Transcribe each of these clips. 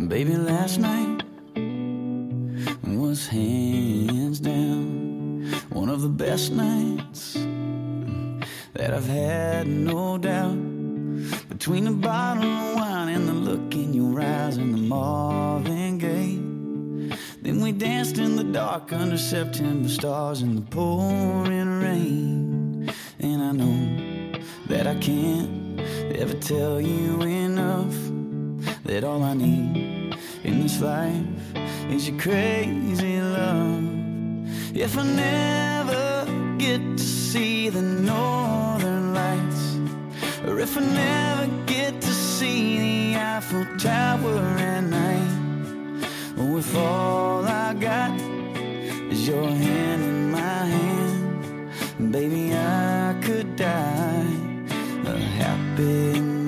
Baby, last night was hands down one of the best nights that I've had, no doubt. Between the bottle of wine and the look in your eyes and the Marvin Gaye, then we danced in the dark under September stars in the pouring rain. And I know that I can't ever tell you enough that all I need in this life is your crazy love. If I never get to see the northern lights, or if I never get to see the Eiffel Tower at night, or if all I got is your hand in my hand, baby, I could die a happy man.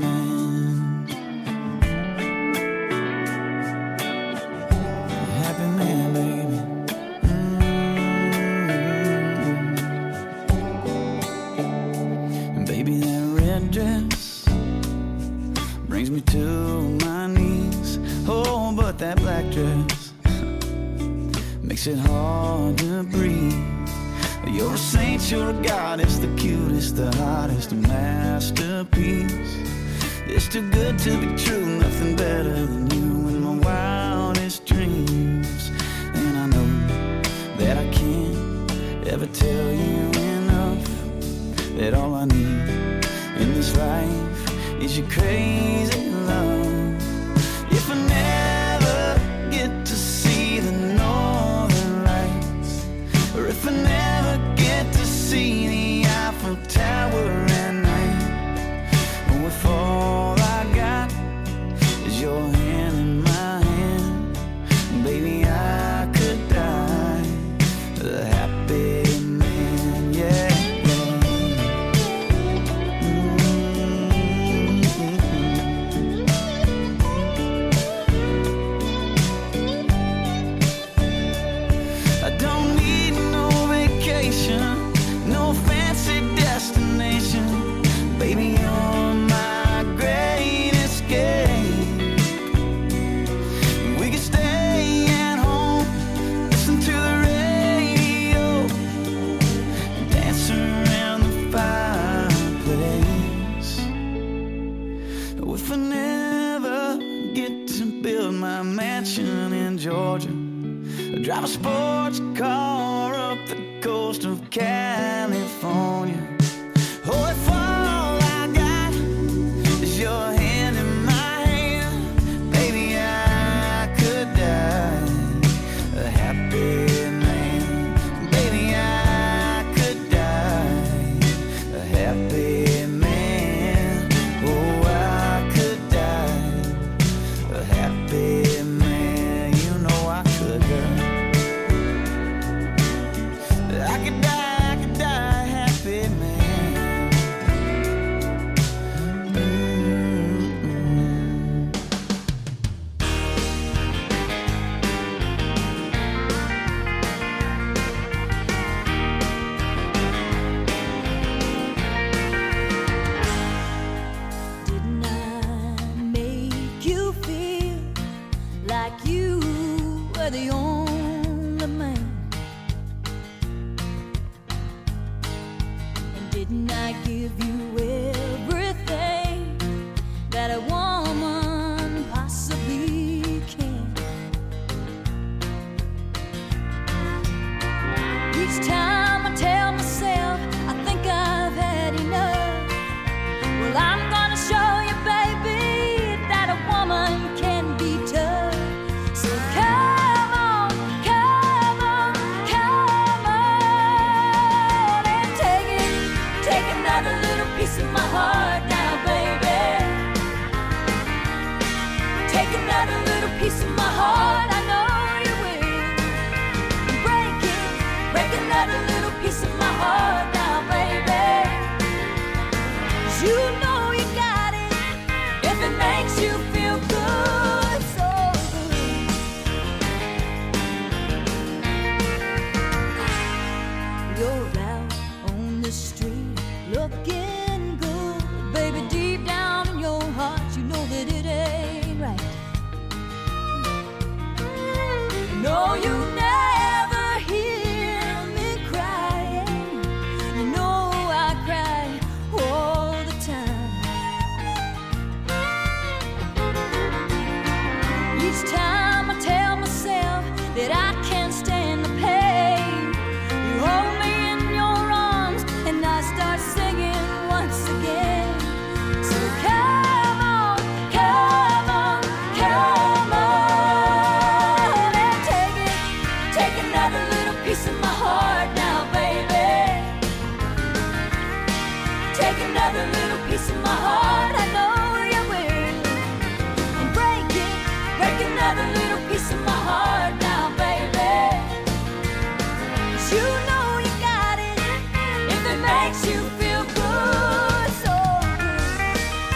Brings me to my knees. Oh, but that black dress makes it hard to breathe. You're a saint, you're a goddess, the cutest, the hottest, a masterpiece. It's too good to be true, nothing better than you in my wildest dreams. And I know that I can't ever tell you enough that all I need in this life is your crazy love. If I never get to see the northern lights, or if I never get to see the Eiffel Tower at night, or if all I got is your hand in my hand, baby, I could die a happy man, yeah. No fancy destination, baby, you're my great escape. We could stay at home, listen to the radio, dance around the fireplace. If I never get to build my mansion in Georgia, drive a sports car up the coast of California. Oh, if all I got is your hand in my hand, baby, I could die a happy man. Baby, I could die a happy man. Oh, I could die a happy man. You know I could, girl. I could die Each time I tell myself that I can't stand the pain, you hold me in your arms and I start singing once again. So come on, come on, come on and take another little piece of my heart now, baby. Take another little piece of my heart, I know you will. And break another little piece of my heart now, baby. 'Cause you know you got it, if it makes you feel good, so good.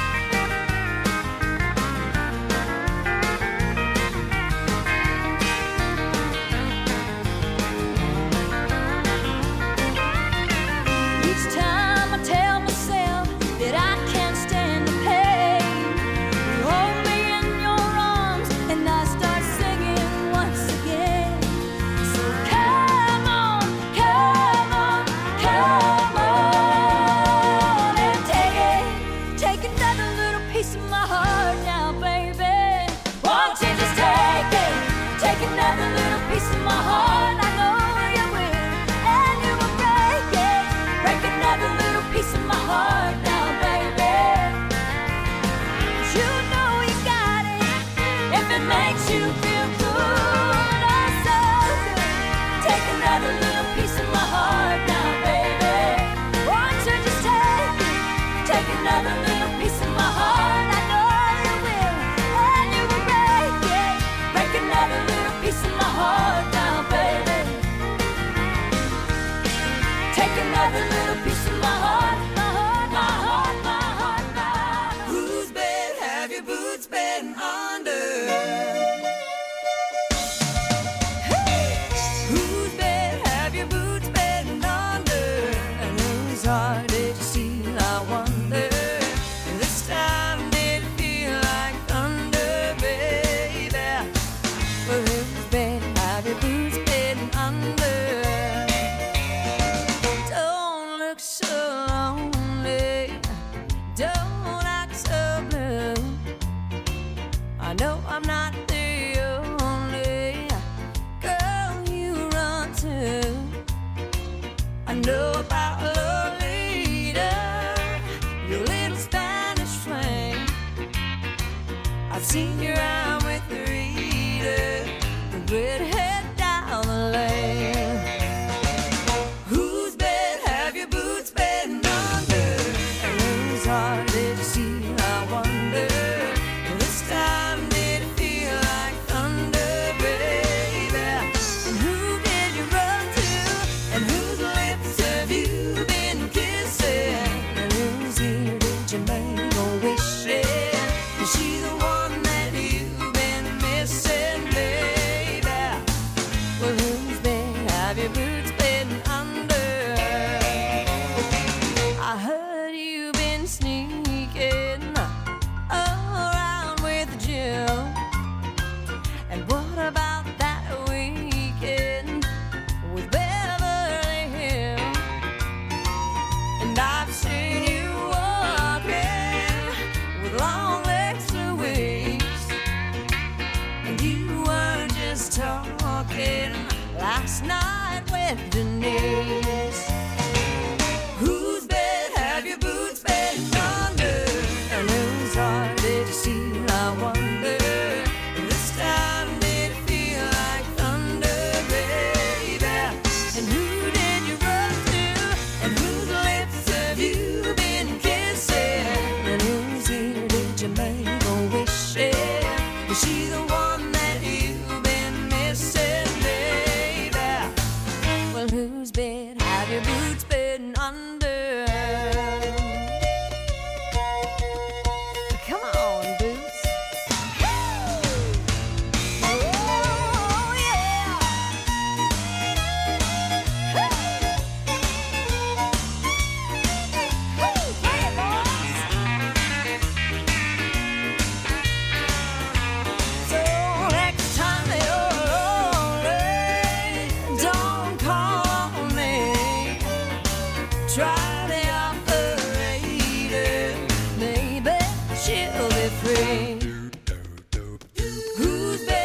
Each time I tell myself that I can't stand the pain, you hold me in your arms and I start singing once again. So come on, come on, come on and take another little piece of my heart now, baby. Won't you just take another little piece of my heart? I know you will, and you will break another little piece of my heart now, baby. 'Cause you know you got it, if it makes you feel good, oh so good. Take another little piece of my heart now, baby. Won't you just take another little piece of my heart? I know you will, and you will break another little piece of my heart now, baby. Take another little piece of my heart, my heart, my heart, my heart, my heart. Whose bed have your boots been under? Whose bed have your boots been under? And whose heart did you steal, I wonder? And this time did it feel like thunder, baby? Well, whose bed have your boots been under? Don't look so lonely, don't act so blue. I know I'm not the only girl you run to. I know about Lolita, your little Spanish flame. I've seen you out with Rita, the redhead down the lane. Whose bed have your boots been under? And whose heart did you steal, I wonder? This time did it feel like thunder, baby? And who did you run to? And whose lips have you been kissing? And whose ear did you make a wish in? Is she the one that you've been missing, baby? Well, whose bed have your boots been under? I heard you've been sneaking around with Jill. And what about that weekend with Beverly Hills? And I've seen you walking with long legs to waist. And you weren't just talking last night with Denise. Whose bed have your boots been under? And whose heart did you steal, I wonder? This time did it feel like thunder, baby? And who did you run to? And whose lips have you been kissing? And whose ear did you make a wish in? Is she the one that you've been missing, baby? Well, whose bed have your boots been under? Come on, boots. Oh, yeah. Hey, boys. So next time you're lonely, don't call me. Try the operator, maybe she'll be free. Who's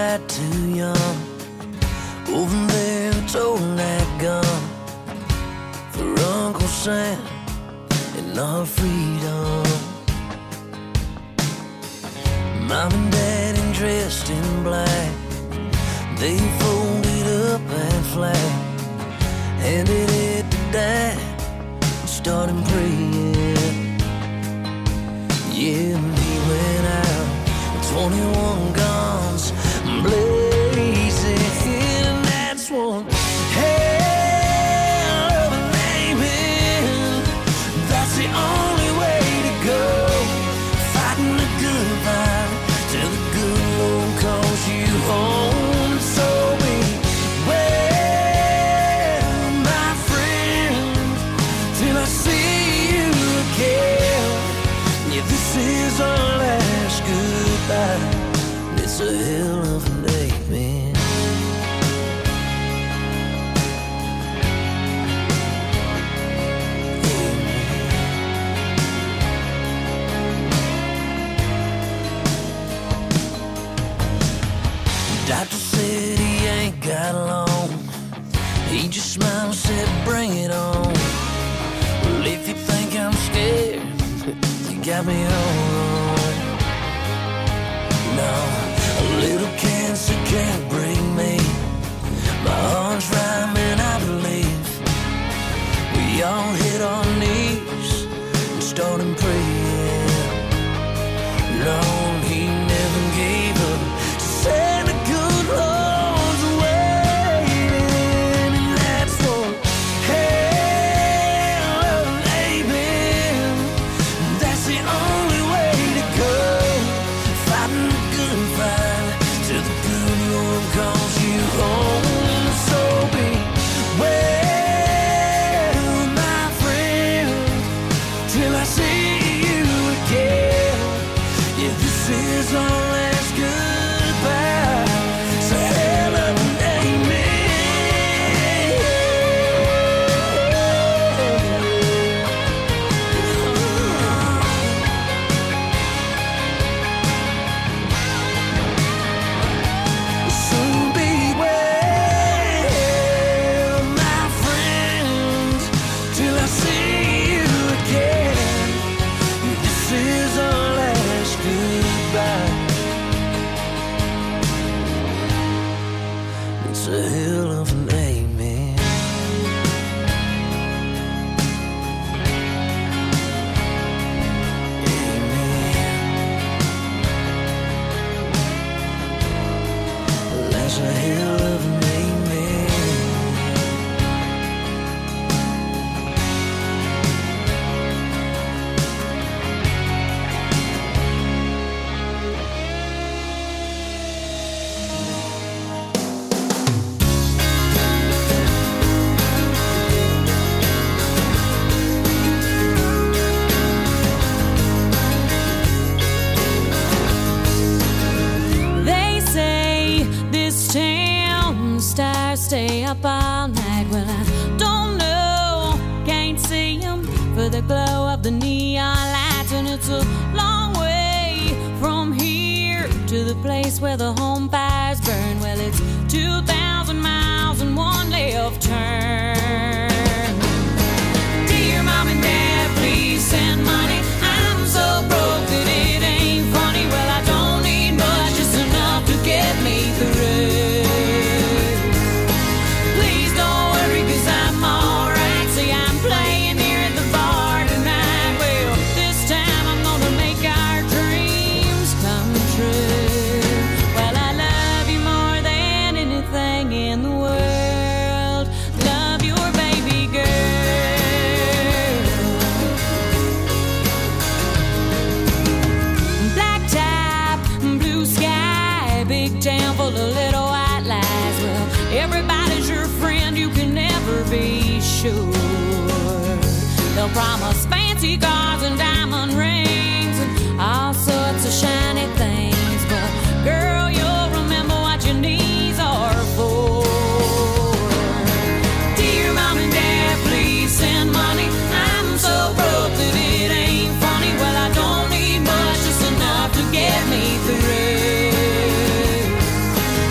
died too young. Over there we told that gun for Uncle Sam and our freedom. Mom and Daddy dressed in black, they folded up that flag, handed it to Dad and started praying. Yeah, and he went out with 21 guns blazing, and that's one hell of an amen. That's the only way to go, fighting the good fight till the good Lord calls you home. So beware, my friend, till I see you again. Yeah, this is our last goodbye. It's a hell of an amen. Doctor said he ain't got long. He just smiled and said, bring it on. Well, if you think I'm scared, you got me all wrong. No, a little cancer can't break me. My heart's rhyming, I believe. We all hit our knees and started praying. Lord, he never gave up. Said the good Lord's waiting, and that's one hell of an amen. That's the only way to go, fighting the good fight till the good Lord calls you home. So beware, my friend, till I see you again. Yeah, this is our last goodbye. It's a hell of an amen. So beware, my friend, till I see you again. This is our last goodbye. It's a hell of an amen. Amen. That's a hell of an amen. They say this town stars stay up all night. Well, I don't know, can't see them for the glow of the neon lights. And it's a long way from here to the place where the home fires burn. Well, it's 2,000 miles and one left turn. Dear Mom and Dad, please send money. I'm so broke that it ain't funny. Well, I don't need much, just enough to get me through. Please don't worry, 'cause I'm alright. See, I'm playing here at the bar tonight. Well, this time I'm gonna make our dreams come true. Well, I love you more than anything in the world. Love your baby girl. Black top, blue sky, big town full of little white lies. Well, everybody's your friend, you can never be sure. They'll promise fancy cars and diamond rings and all sorts of shiny things, but girl, you'll remember what your knees are for. Dear Mom and Dad, please send money. I'm so broke that it ain't funny. Well, I don't need much, just enough to get me through.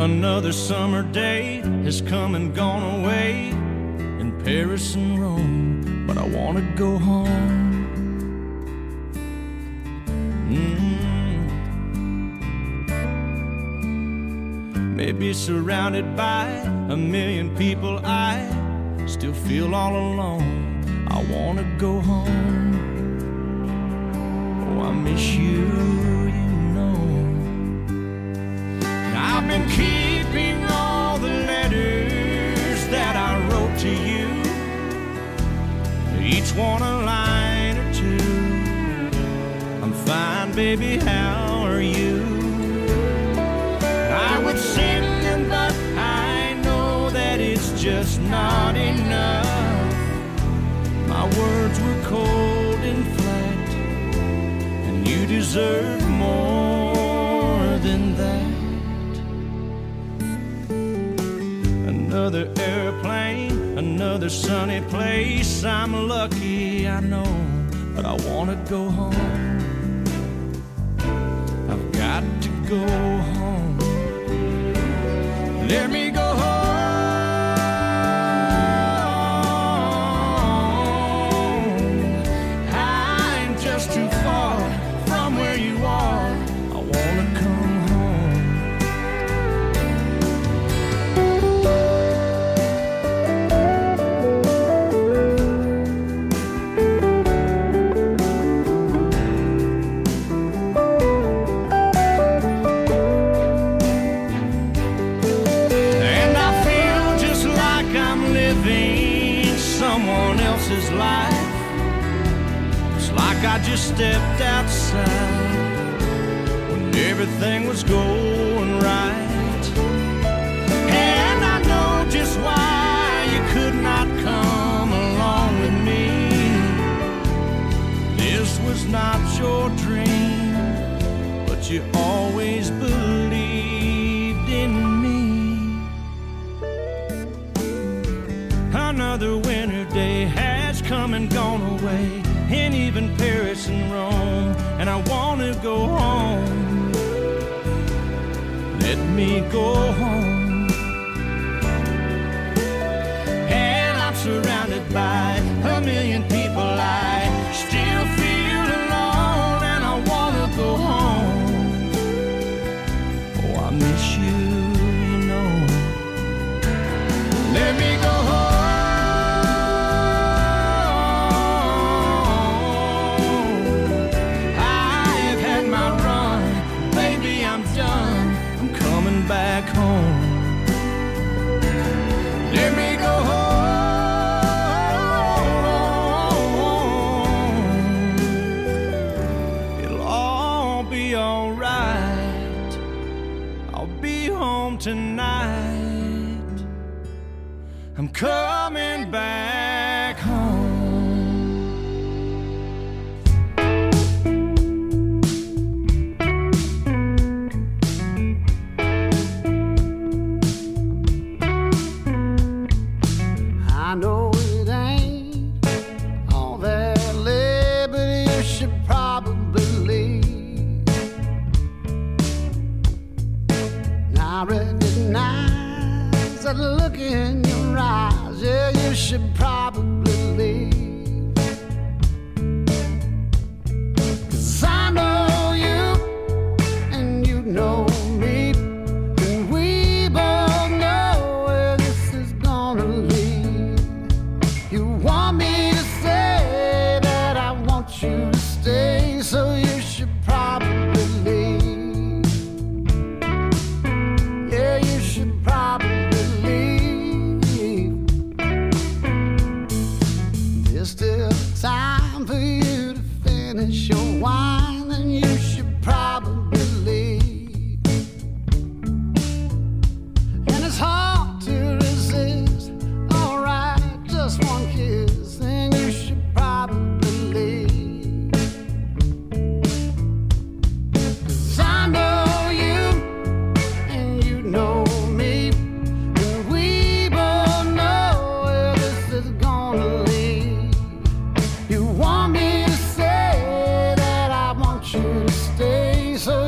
Another summer day has come and gone away in Paris and Rome, but I want to go home. Maybe surrounded by a million people, I still feel all alone. I want to go home. Oh, I miss you, you know. And I've been keeping all the letters that I wrote to you, each one a line or two. I'm fine, baby, how are you? I would send them, but I know that it's just not enough. My words were cold and flat, and you deserve more than that. Another airplane, another sunny place. I'm lucky, I know, but I want to go home. I've got to go home. Let me go home. I'm just too far from where you are. I wanna come home. Someone else's life. It's like I just stepped outside when everything was going right. And I know just why you could not come along with me. This was not your dream, but you always believed in me. Another winter day has come and gone away, and even Paris and Rome, and I want to go home. Let me go home. And I'm surrounded by a million people. I still feel alone, and I want to go home. Oh, I miss you, you know. Let me go home. Back home. Let me go home. It'll all be alright. I'll be home tonight. I'm coming back home. I know it ain't all that lit, but you should probably leave. Now I recognize that look in your eyes. Yeah, you should probably leave. 'Cause I know you and you know me, and we both know where this is gonna lead. You want me to say that I want you to stay, so you should probably leave. Yeah, you should probably leave. There's still time for you to finish your wine, and you should probably leave. And it's hard to resist. Alright, just one kiss, then you should probably leave. 'Cause I know you and you know me, and we both know where this is gonna lead. You want me to say that I want you to stay, so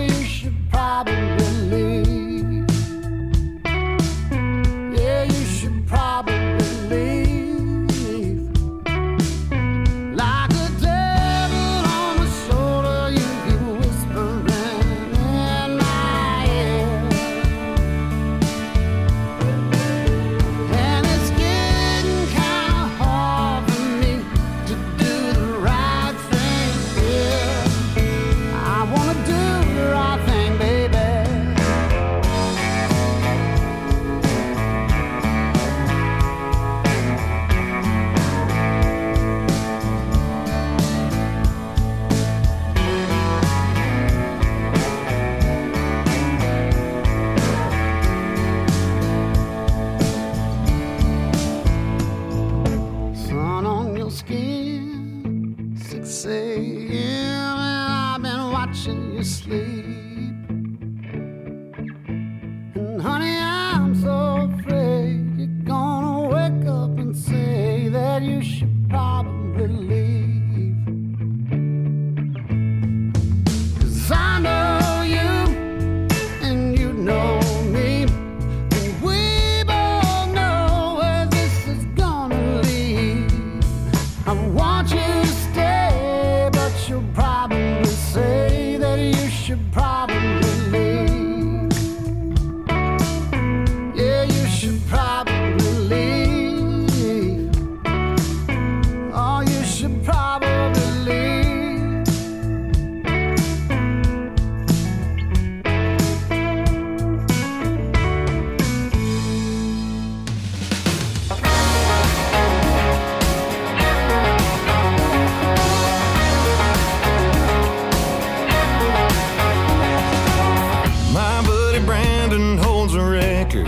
saying, I've been watching you sleep. And honey, I'm so afraid you're gonna wake up and say that you should probably leave. 'Cause I know you and you know me, and we both know where this is gonna lead. I want you to stay, but you'll probably say that you should probably leave. Yeah, you should probably leave. Oh, you should probably leave. My buddy Brandon holds a record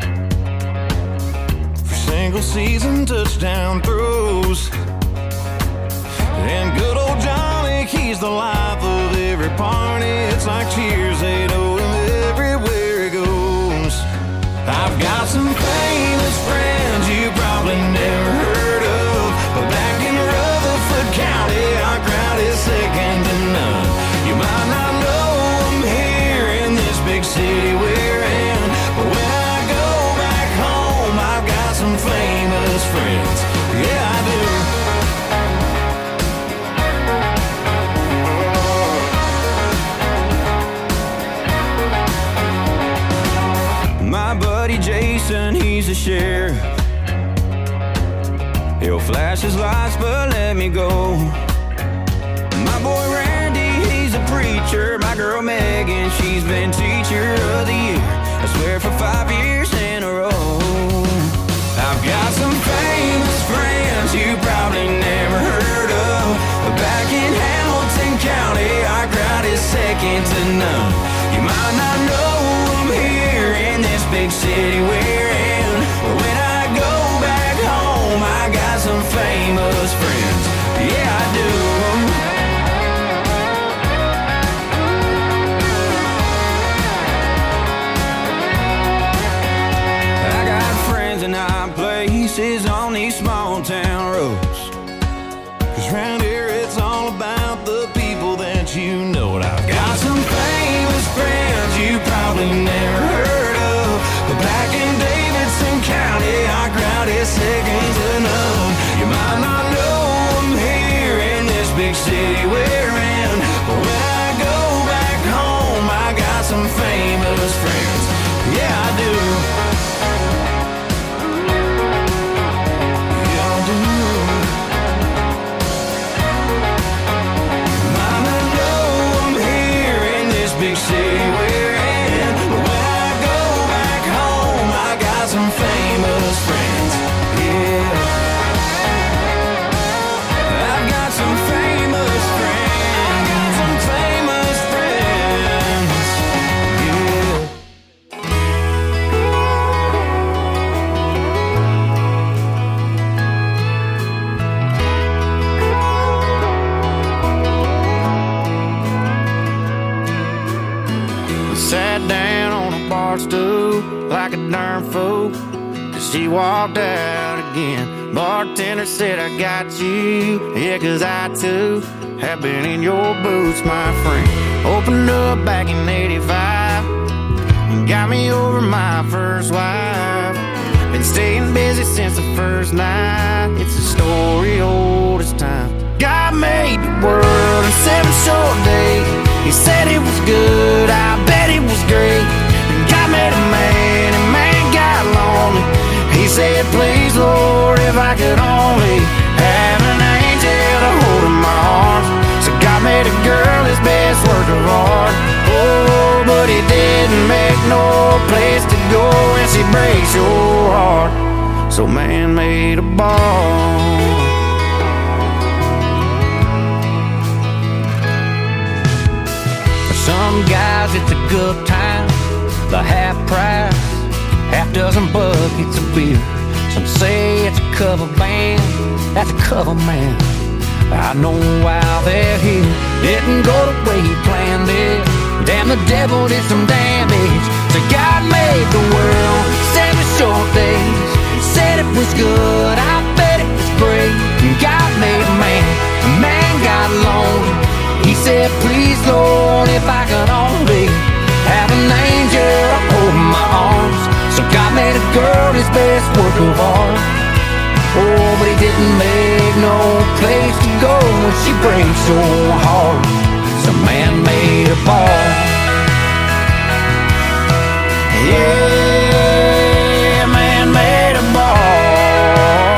for single season touchdown throws. And good old Johnny, he's the life of every party. It's like cheers, they know him everywhere he goes. I've got some famous friends you probably never heard of, but back in Rutherford County, our crowd is second to none. You might not know them here in this big city we're in, but when I go back home, I've got some famous friends. Yeah, I do. My buddy Jason, he's a sheriff. He'll flash his lights, but let me go. My boy Randy, he's a preacher. My girl Megan, she's been teacher of the year, I swear for 5 years in a row. I've got some famous friends you probably never heard of, but back in Hamilton County, our crowd is second to none. You might not know them here in this big city we're in, but when I go back home, I got some famous friends. Yeah, I do. I got friends in high places on these small town roads, 'cause round here it's all about the people that you know. And I've got some famous friends you probably never heard of, but back in Davidson County, our crowd is second to none. You might not know them here in this big city we're in, but when I go back home, I got some famous friends. Yeah, I do. Yeah, I do. Might not know them here in this big city we're in, but when I go back home, I got some famous friends. Yeah, I've got some famous friends. Got some famous friends. Yeah. I sat down on a bar stool like a darn fool as she walked out again. Bartender said, I got you. Yeah, 'cause I too have been in your boots, my friend. Opened up back in 85 and got me over my first wife. Been staying busy since the first night. It's a story old as time. God made the world in 7 short days. He said it was good, I bet it was great. And God made a man, and man got lonely. He said, please, Lord, if I could only have an angel to hold in my arms. So God made a girl his best work of art. Oh, but he didn't make no place to go when she breaks your heart. So man made a bar. For some guys it's a good time, the half price, half dozen buckets of beer. Some say it's a cover band, that's a cover man. I know out there here didn't go the way he planned it. Damn, the devil did some damage. So God made the world 7 short days. Said it was good, I bet it was great. God made a man got lonely. He said, please Lord, if I could only have an angel holding my arms. So God made a girl his best work of art. Oh, but he didn't make no place to go when she breaks so hard. So man made a ball. Yeah, man made a ball.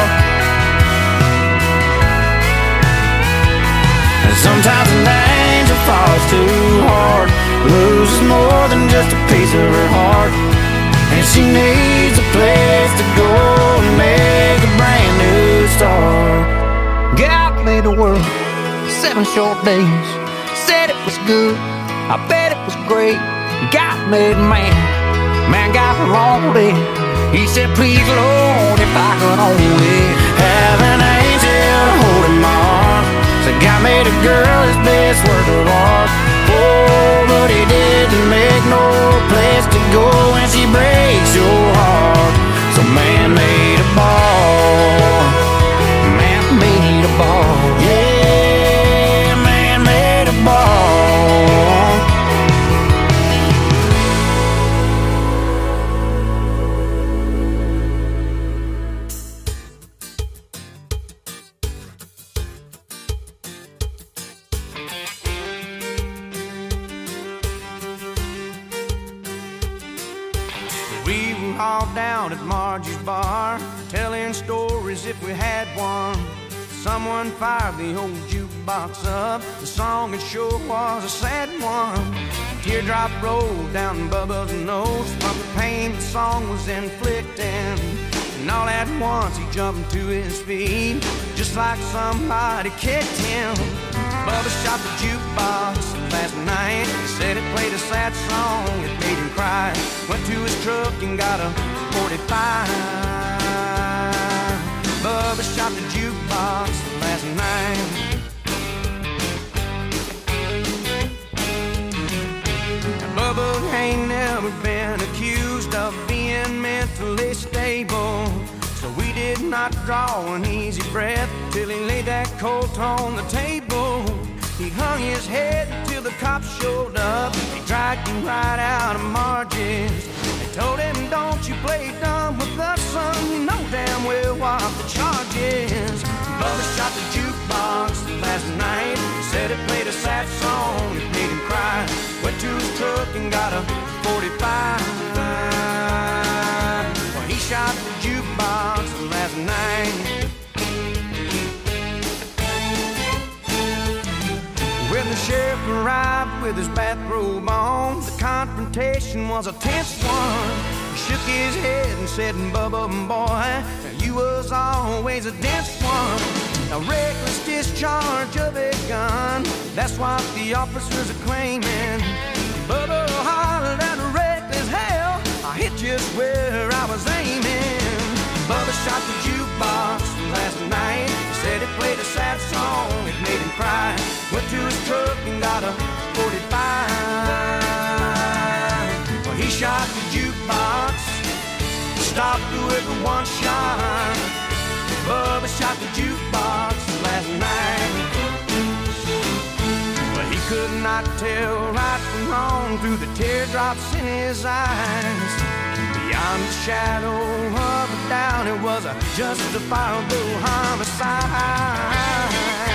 And sometimes an angel falls too hard, loses more than just a piece of her heart. And she needs a place to go and make a brand new start. God made the world 7 short days. Said it was good, I bet it was great. God made man got lonely. He said, please Lord, if I could only have an angel holding my arm. So God made a girl his best work of art. Oh, but he didn't make no place to go when she breaks your heart. So man made a ball. Man made a ball. Yeah, man made a ball. We were all down at Margie's bar, telling stories if we had one. Someone fired the old jukebox up. The song it sure was a sad one. A teardrop rolled down Bubba's nose from the pain the song was inflicting. And all at once he jumped to his feet, just like somebody kicked him. Bubba shot the jukebox last night. He said it played a sad song, it made him cry. Went to his truck and got a 45. Bubba shot the jukebox last night. Now, Bubba ain't never been accused of being mentally stable, so we did not draw an easy breath till he laid that Colt on the table. He hung his head till the cops showed up. They dragged him right out of Margie's. They told him, don't you play dumb with us, son. You know damn well what the charge is. Bubba shot the jukebox last night. Said it played a sad song, it made him cry. Went to his truck and got a 45. Well, he shot the jukebox last night. When the sheriff arrived with his bathrobe on, the confrontation was a tense one. He shook his head and said, Bubba, boy, you was always a dense one. A reckless discharge of a gun, that's what the officers are claiming. Bubba hollered at a reckless hell, I hit just where I was aiming. Bubba shot the jukebox last night. Said it played a sad song, it made him cry. Went to his truck and got a 45. Well, he shot the jukebox, stopped with one shot. Bubba shot the jukebox last night. Well, he could not tell right from wrong through the teardrops in his eyes. Beyond the shadow of a doubt, it was a justifiable homicide.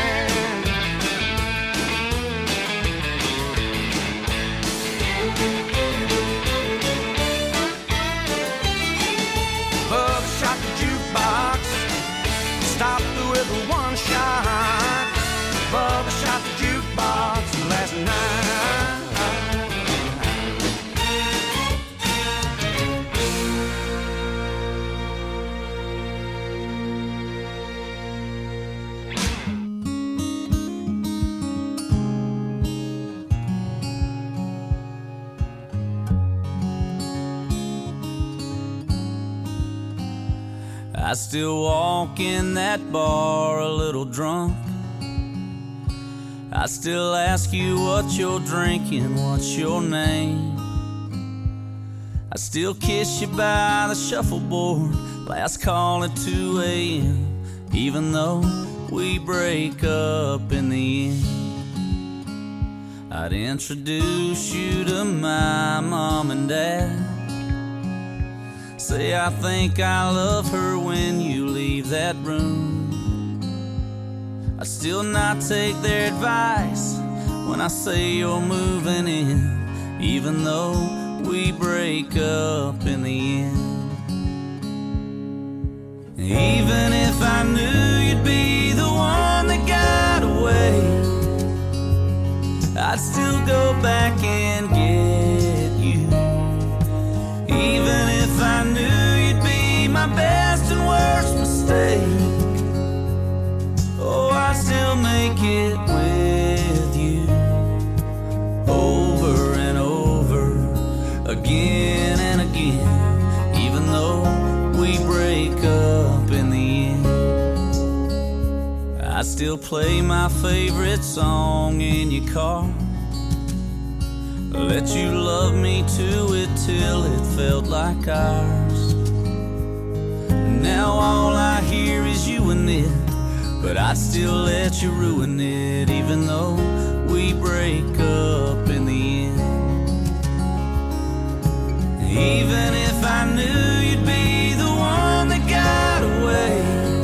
Bubba shot the jukebox, stopped with one shot. Bubba shot the jukebox last night. I still walk in that bar a little drunk, I still ask you what you're drinking, what's your name. I still kiss you by the shuffleboard, last call at 2 a.m. Even though we break up in the end, I'd introduce you to my mom and dad. Say I think I love her when you leave that room. I'd still not take their advice when I say you're moving in, even though we break up in the end. Even if I knew you'd be the one that got away, I'd still go back and get you. Even if I knew you'd be my best and worst mistake, oh, I'd still make it with you. Over and over, again and again, even though we break up in the end. I still play my favorite song in your car, let you love me to it till it felt like ours. Now all I hear is you and it, but I'd still let you ruin it, even though we break up in the end. Even if I knew you'd be the one that got away,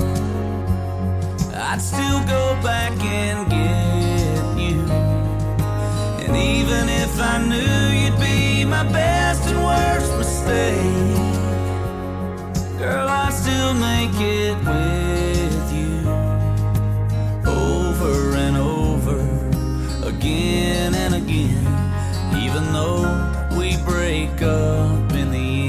I'd still go back and get you. And even if I knew you'd be my best and worst mistake, girl, I'd still make it with you. Over and over, again and again, even though we break up in the end.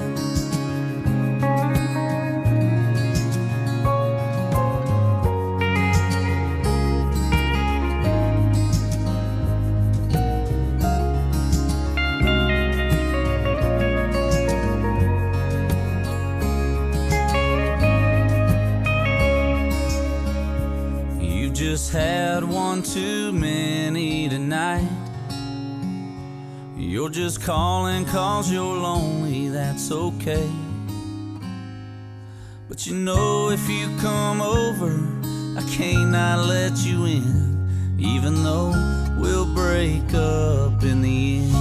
You just had one too many tonight. You're just calling 'cause you're lonely, that's okay. But you know if you come over, I can't not let you in, even though we'll break up in the end.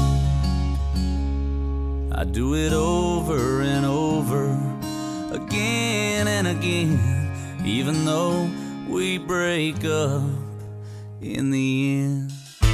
I do it over and over, again and again, even though we break up in the end.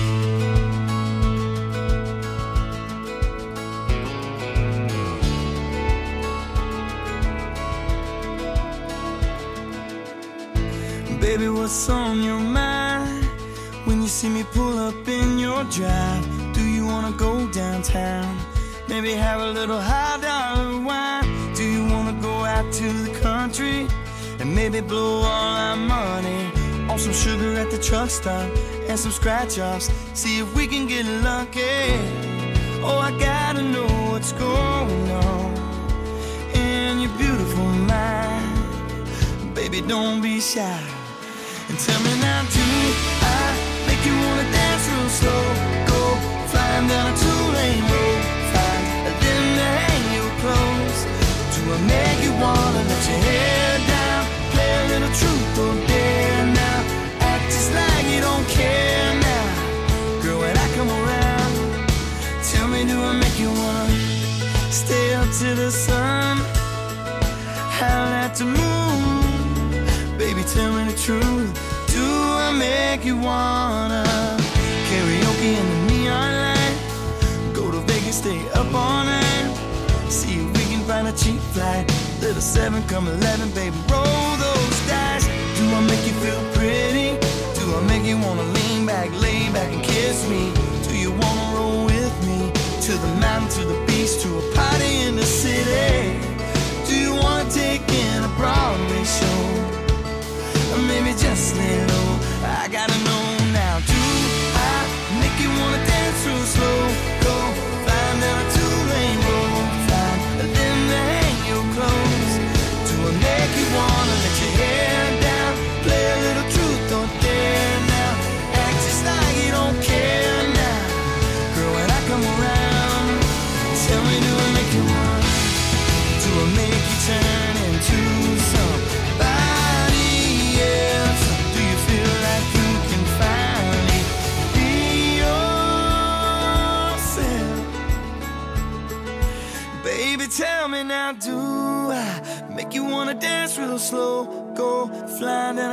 Baby, what's on your mind when you see me pull up in your drive? Do you wanna go downtown? Maybe have a little $1 wine? Do you wanna go out to the country and maybe blow all our money on some sugar at the truck stop and some scratch-offs? See if we can get lucky. Oh, I gotta know what's going on in your beautiful mind. Baby, don't be shy. And tell me now, do I make you wanna dance real slow? Go flying down a 2-lane road, find a limb to hang your clothes. Do I make you wanna let your hair down, play a little truth or dare now? Act just like you don't care now, girl, when I come around. Tell me, do I make you wanna stay up to the sun, howl at the moon? Baby, tell me the truth. Do I make you wanna karaoke in the neon light? Go to Vegas, stay up all night. See if we can find a cheap flight. Little 7, come 11, baby, roll those dice. Do I make you feel pretty? Do I make you wanna lean back, lay back and kiss me? Do you wanna roll with me to the mountain, to the beach, to a party in the city? Do you wanna take in a Broadway show? Or maybe just lay low. I gotta know now. Do I make you wanna dance real slow? Go find down a 2-lane road, find a limb to hang your clothes. Do I make you wanna let your hair down, play a little truth or dare now? Act just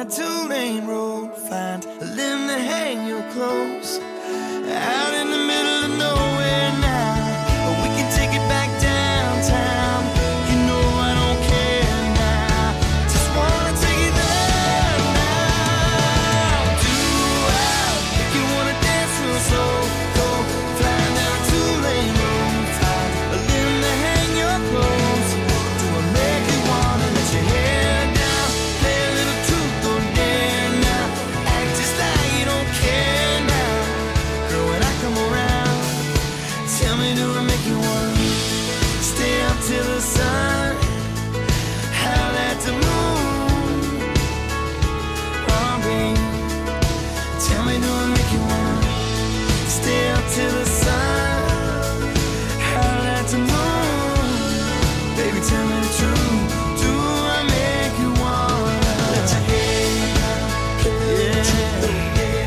a two-lane road, find a limb to hang your clothes. Out in the middle of nowhere now, we can take it back downtown. You know I don't care now, just wanna take it there now. Do I make you wanna dance real slow? Go flying down a two-lane road, find a limb to hang your clothes. Do I make you wanna let your hair down, play a little truth or dare now, act just like you don't care now? Girl, when I come around, tell me, do I make you wanna stay up till the sun, howl at the moon? Oh, baby, tell me, do I make you wanna stay up till the sun, howl at the moon? Baby, tell me the truth, do I make you wanna let your hair down, play a little truth or dare?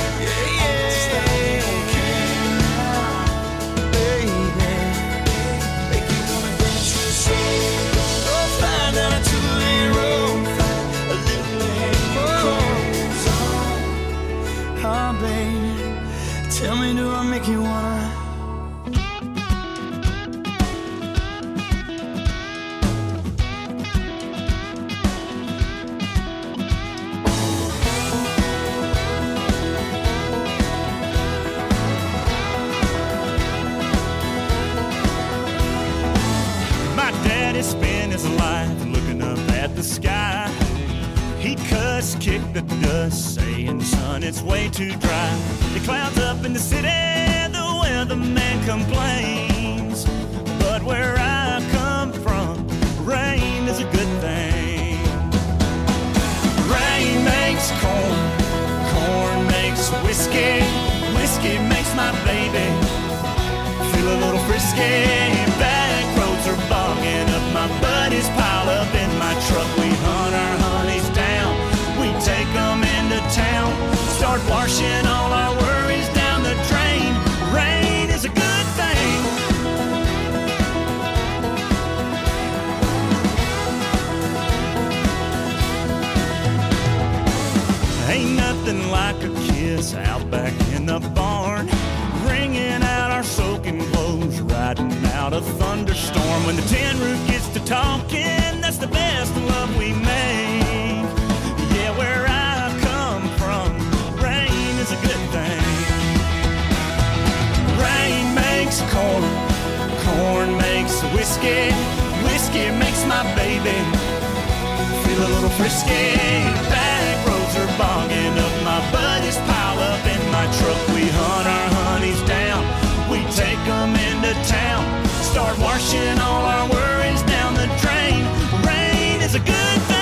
Tell me, do I make you wanna? My daddy spent his life looking up at the sky. He cussed, kicked the dust, saying, son, it's way too dry. The clouds up in the city, the weatherman complains. But where I come from, rain is a good thing. Rain makes corn, corn makes whiskey, whiskey makes my baby feel a little frisky. Back roads are bogging up, my buddies pile up in my truck. We hunt our honeys down, we take them into town, start washing all our worries down the drain. Rain is a good thing. Ain't nothing like a kiss out back in the barn, wringing out our soaking clothes, riding out a thunderstorm. When the tin roof gets to talking, that's the best love we make. Yeah, where I come from, rain is a good thing. Rain makes corn, corn makes whiskey, whiskey makes my baby feel a little frisky. Back roads are bogging up, my buddies pile up in my truck. We hunt our honeys down, we take them into town, start washing all our worries down the drain. Rain is a good thing.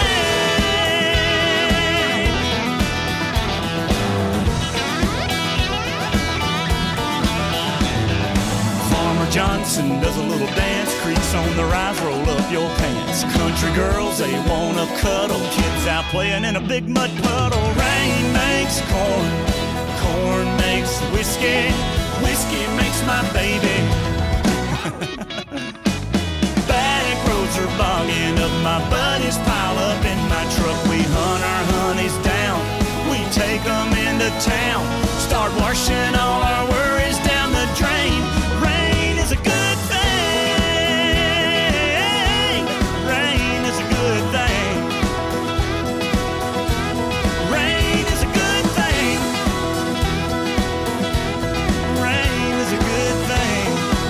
Farmer Johnson does a little dance, crease on the rise, roll up your pants. Country girls, they wanna cuddle, kids out playing in a big mud puddle. Rain makes corn, corn makes whiskey, whiskey makes my baby. Back roads are bogging up, my buddies pile up in my truck. We hunt our honeys down, we take them into town, start washing all our worries down the drain. Rain is a good thing. Rain is a good thing. Rain is a good thing. Rain is a good thing.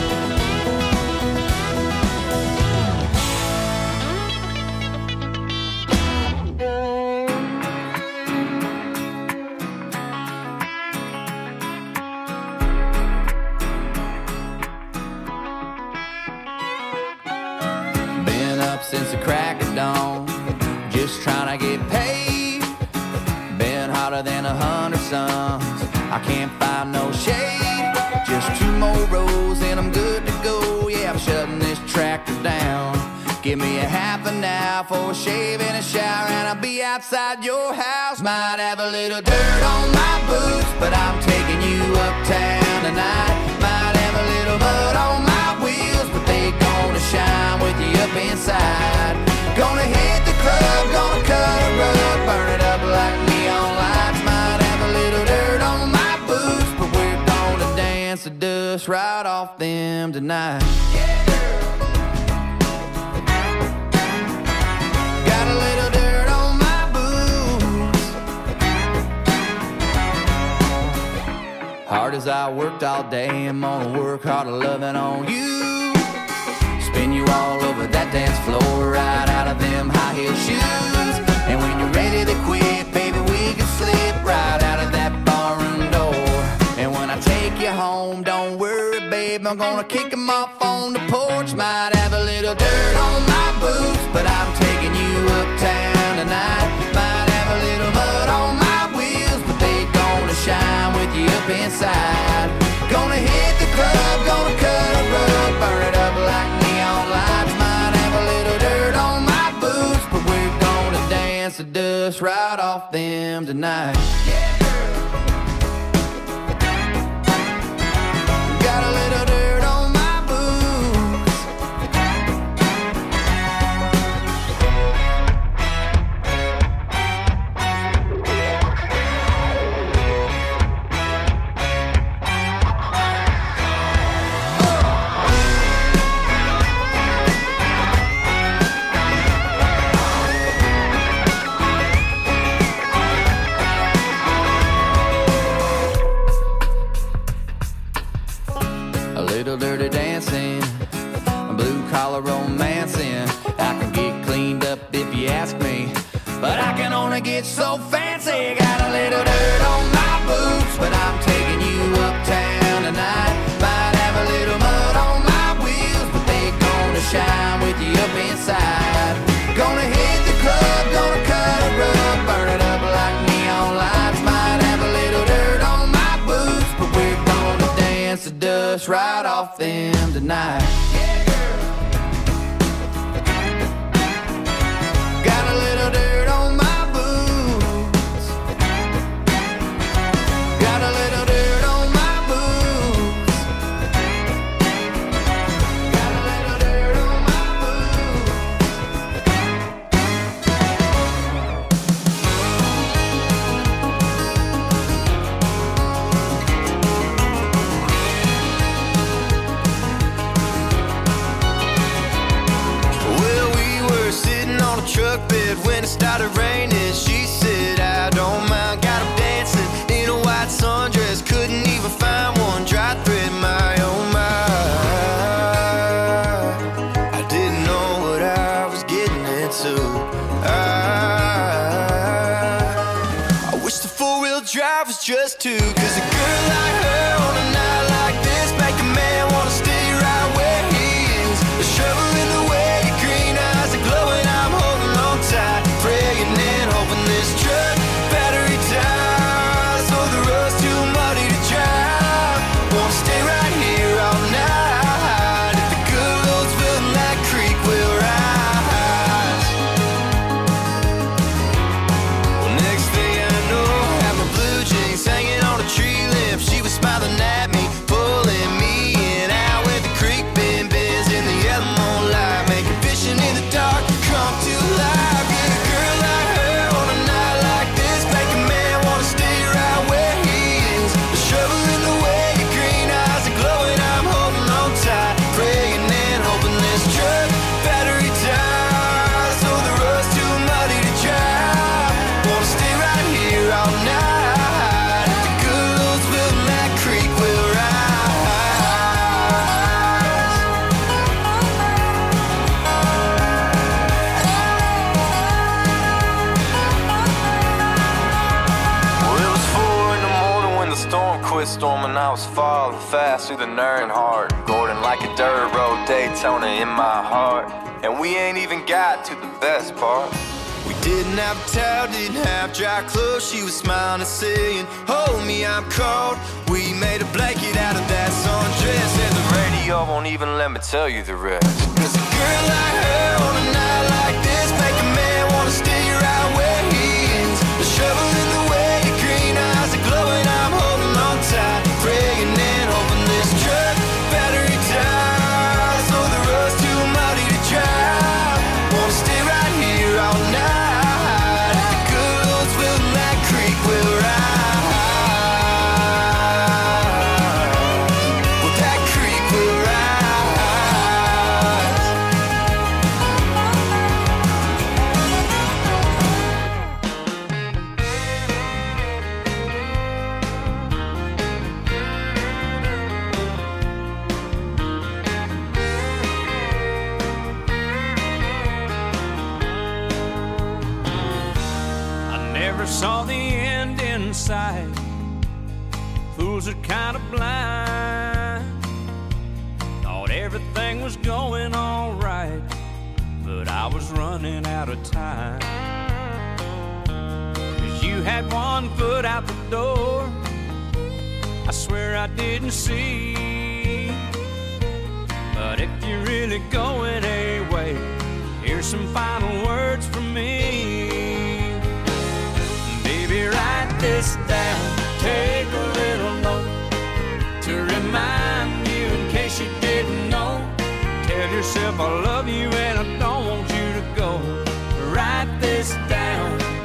Been up since the crack of dawn, just trying to get paid. Been hotter than 100 suns, I can't find no shade. Just 2 more rows and I'm good to go. Yeah, I'm shutting this tractor down. Give me a half an hour for a shave and a shower, and I'll be outside your house. Might have a little dirt on my boots, but I'm taking you uptown tonight. Might have a little mud on my wheels, but they they gonna shine with you up inside. Gonna hit the club, gonna cut a rug, burn it up like neon lights. Might have a little dirt on my boots, but we're gonna dance the dust right off them tonight. Yeah, girl. Got a little dirt on my boots. Hard as I worked all day, I'm gonna work harder loving on you. Spin you all over that dance floor, right out of them high heel shoes. And when you're ready to quit, baby, we can slip right out of that barroom door. And when I take you home, don't worry, babe, I'm gonna kick them off on the porch. Might have a little dirt on my boots, but I'm taking you uptown tonight. Might have a little mud on my wheels, but they gonna shine with you up inside. Gonna hit the club, gonna cut a rug, burn it up like neon lights. Might have a little dirt on my boots, but we're gonna dance the dust right off them tonight. Yeah, girl. Got a little dirt on my boots. A little dirty dancing, a blue collar romancing. I can get cleaned up if you ask me, but I can only get so fancy. Got a little dirt on my boots, but I'm taking you uptown tonight. Might have a little mud on my wheels, but they gonna shine with you up inside. Gonna hit the club, gonna cut a rug, burn it up like neon lights. Might have a little dirt on my boots, but we're gonna dance the dust right off them tonight. Yeah, girl. Got a little dirt on my boots. Got a little dirt on my boots. Got a little dirt on my boots. Well, we were sitting on a truck bed when it started raining. She said, I don't mind. Got up dancing in a white sundress. Couldn't even find one dry thread, my oh my. I didn't know what I was getting into. I wish the four-wheel drive was just two. Cause a girl like her on a night like this make a man wanna stay right where he is. The shovel in the way, your green eyes are glowing. I'm holding on tight, praying and hoping this truck battery dies. Oh, the road's too muddy to drive. Wanna stay right here all night. If the good Lord's willing, that creek will rise. Well, next thing I know, I have my blue jeans hanging on a tree limb. She was smiling at me, pulling me in out where the creek bends in the yellow moonlight, making vision in the dark come to life. Yeah, a girl like her on a night like this make a man wanna stay right where he is. The shovel in the way, your green eyes are glowing. I'm holding on tight, praying and hoping this truck battery dies. Oh, the road's too muddy to drive. Wanna stay right here all night. If the good Lord's willing, that creek will rise. Well, it was 4 in the morning when the storm quit storming. I was falling fast through the Nern Hard, Gordon like a dirt road Daytona in my heart. And we ain't even got to the best part. We didn't have a towel, didn't have dry clothes. She was smiling and saying, hold me, I'm cold. We made a blanket out of that sundress, and the radio won't even let me tell you the rest. Cause a girl like her on a night like this make a man wanna stay right where he is. The shovel in the way, your green eyes are glowing. I'm holding on tight, praying and hoping this truck battery dies. Oh, the road Fools are kind of blind. Thought everything was going all right, but I was running out of time. 'Cause you had one foot out the door, I swear I didn't see. But if you're really going away, here's some final words from me. Baby, write this down, take a little note to remind you in case you didn't know. Tell yourself I love you and I don't want you to go. Write this down.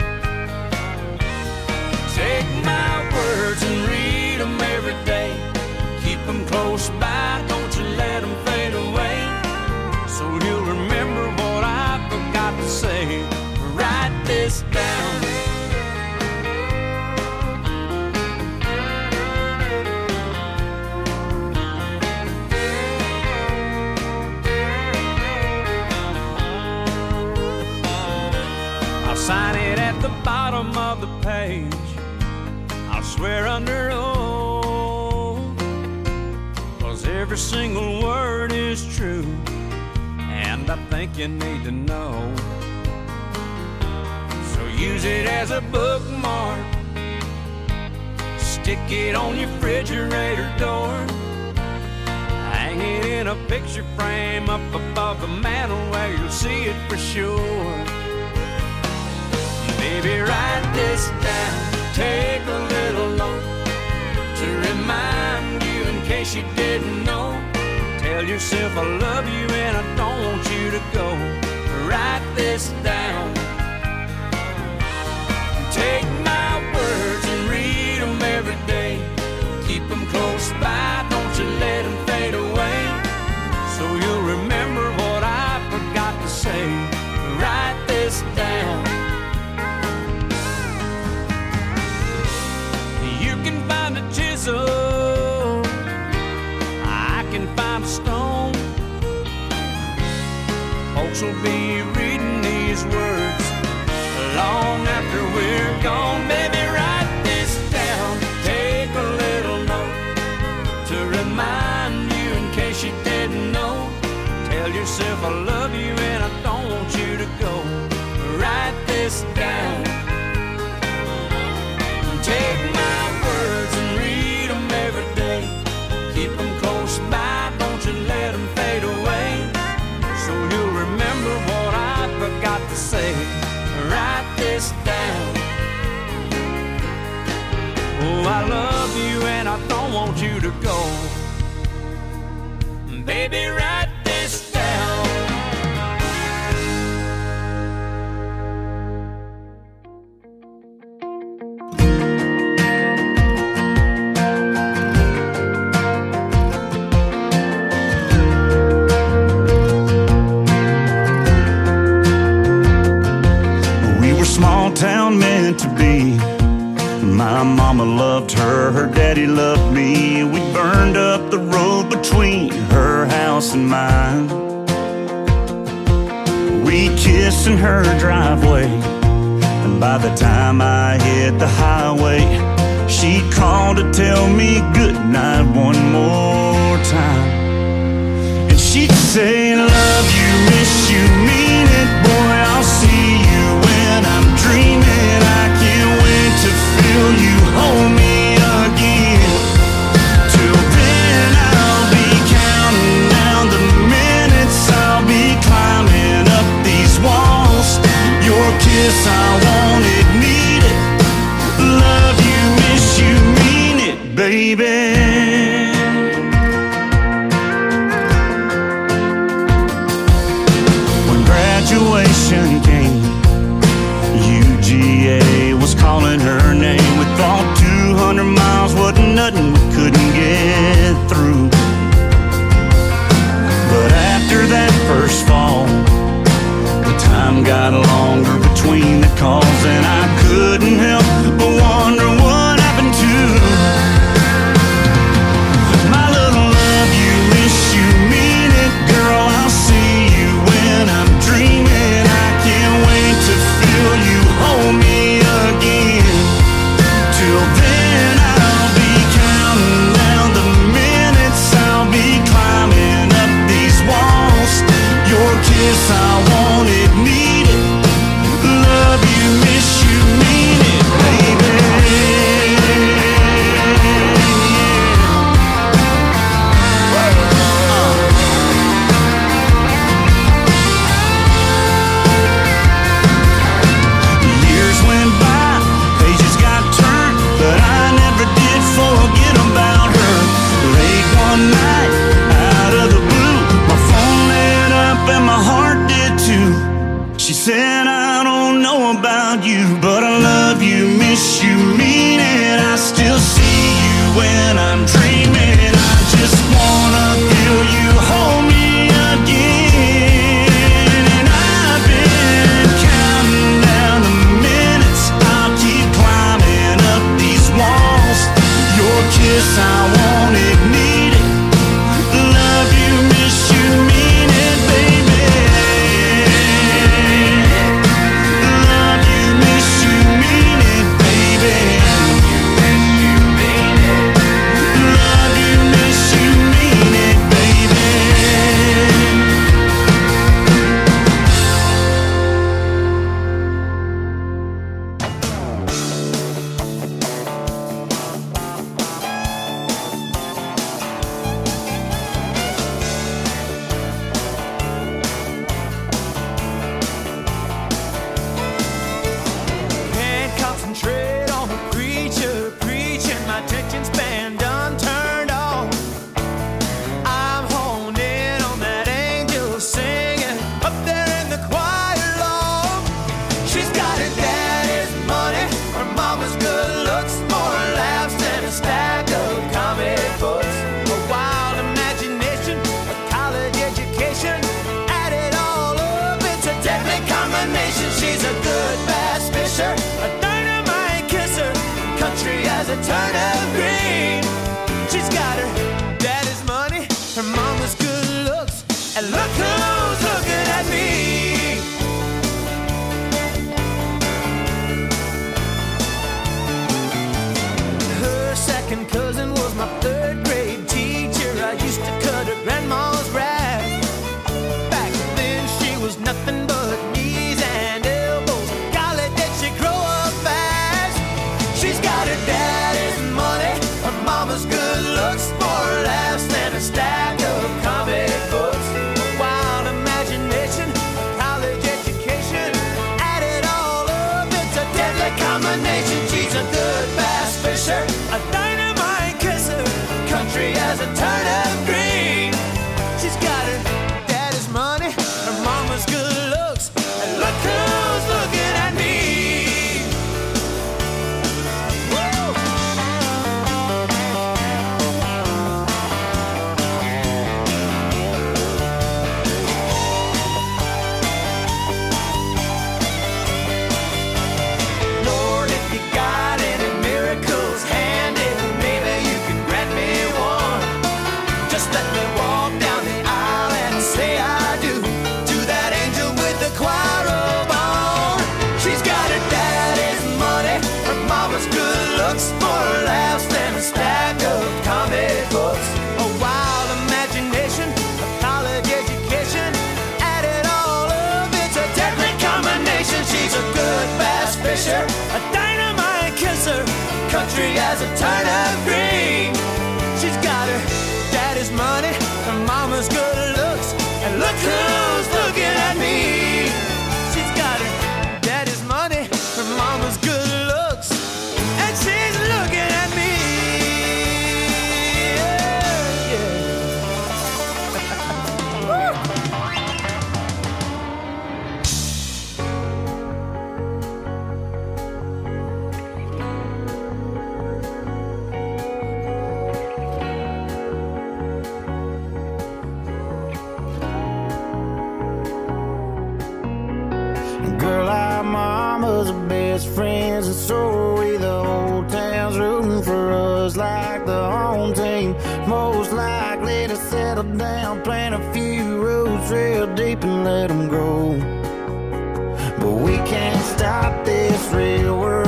Take my words and read them every day. Keep them close by, don't you let them fade away. So you'll remember what I forgot to say. Write this down. I'll sign it at the bottom of the page. I'll swear under oath, 'cause every single word is true, and I think you need to know. So use it as a bookmark, stick it on your refrigerator door, hang it in a picture frame up above the mantel where you'll see it for sure. Baby, write this down, take a little note to remind you in case you didn't know. Tell yourself I love you and I don't want you to go. Write this down. Take my words and read them every day. Keep them close by, don't you let them fade away. So you'll remember what I forgot to say. Write this down. You can find a chisel, I can find a stone. Folks will be reading these words long after we're gone. Baby, write this down, take a little note to remind you in case you didn't know. Tell yourself I love you and I don't want you to go. Write this down. Take my words and read them every day. Keep them close by, don't you let them fade away. So you'll remember what I forgot to say. Write this down. Oh, I love you and I don't want you to go. Baby, write this down. Small town meant to be. My mama loved her, her daddy loved me. We burned up the road between her house and mine. We kissed in her driveway, and by the time I hit the highway, she called to tell me good night one more time. And she'd say, love you, miss you, mean it, boy, I'll see you when I'm dreaming. I can't wait to feel you hold me again. Till then I'll be counting down the minutes, I'll be climbing up these walls. Your kiss I wanted, needed. Love you, miss you, mean it, baby. Graduation came, UGA was calling her name. We thought 200 miles wasn't nothing we couldn't get through. But after that first fall, the time got longer between the calls, and I couldn't help but wonder what happened to my little love you, miss you, mean it, girl, I'll see you when I'm dreaming. I can't wait to feel you hold me again. Till then I'll be counting this, I want it, need it. Love you, miss you, mean it, baby. Love you, miss you, mean it, baby. Love you, miss you, mean it, baby. Can't concentrate on the preacher preaching. My attention span done turned off. I'm honed in on that angel singing up there in the choir loft. She's got her daddy's money, her mama's good looks, more laughs than a stack of comic books. A wild imagination, a college education, add it all up, it's a deadly combination. She's a good bass fisher, a dynamite kisser, country as a turnip green. She's got her daddy's money, her mama's good looks, and look who's looking at me. Her second cousin was my third grade teacher. I used to cut her grandma's grass. Back then she was nothing but knees and elbows. Golly, did she grow up fast? She's got her daddy's money, her mama's good looks, more laughs than a stack of comic books. A wild imagination, a college education, add it all up, it's a deadly combination. She's a good bass fisher, a dynamite kisser, country as a turnip green. She's got her daddy's money, her mama's good looks, and look who's looking at me. Woo! Lord, if you got any miracles handy, maybe you can grant me one. Just let me walk down the aisle and say I do to that angel with the choir robe on. She's got her daddy's money, her mama's good looks, more laughs than a stack of comic books. A wild imagination, a college education, add it all up, it's a deadly combination. She's a good bass fisher, a dynamite kisser, country as a turnip green. She's got her daddy's money, her mama's good looks, and look who's looking at me. She's got her daddy's money, her mama's good looks, and she's looking at me. Yeah, yeah. Woo! Girl, our mama's our best friends, and so are we. The whole town's rooting for us like the home team. Most likely to settle down, plant a few roots real deep and let them grow. But we can't stop this real world